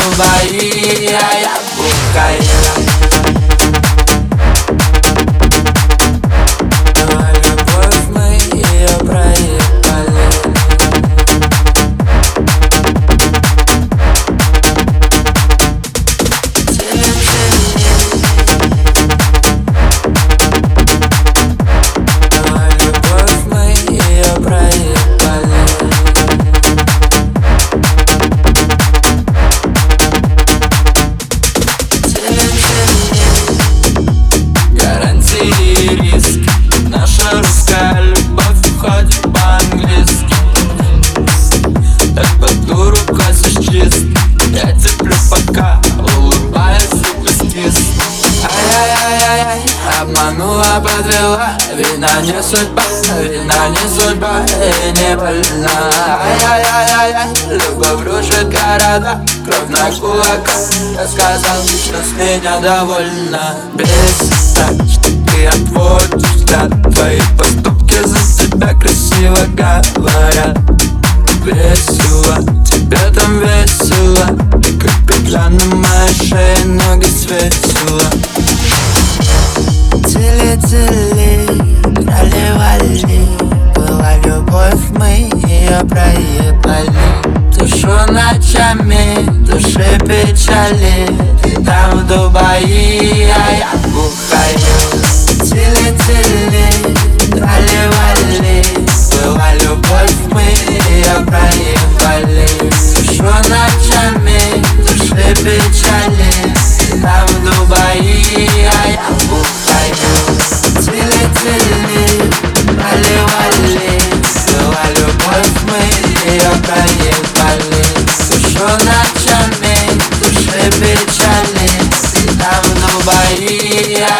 Дубае, а я бухаю. Любовь, мы ее проехали. Любовь, мы ее проехали. Гарантии и риски. Наша русская любовь уходит по-английски. Так под дуру косишь чист. Я терплю пока, улыбаюсь и блестишь. Ай-яй-яй-яй, обманула, подвела. Видно не судьба, видно не судьба и не больна. Ай-яй-яй-яй, любовь рушит города. Кровь на кулаках, я сказал, что с меня довольна. Представь, что ты отводишь взгляд. Твои поступки за тебя красиво говорят. Весело, тебе там весело. И как петля на моей шее, ноги свесила. Тили-тили, трали-вали. Была любовь, мы ее проебали. Душу ночами, души печали. Ты там в Дубае, а я бухаю. Тили-тили, трали-вали. Была любовь, мы ее проебали. Душу ночами, души печали. Ты там в Дубае, а я бухаю. Тили-тили, трали-вали. Была любовь, мы ее проебали. Душу ночами, души печали. Ты там в Дубае,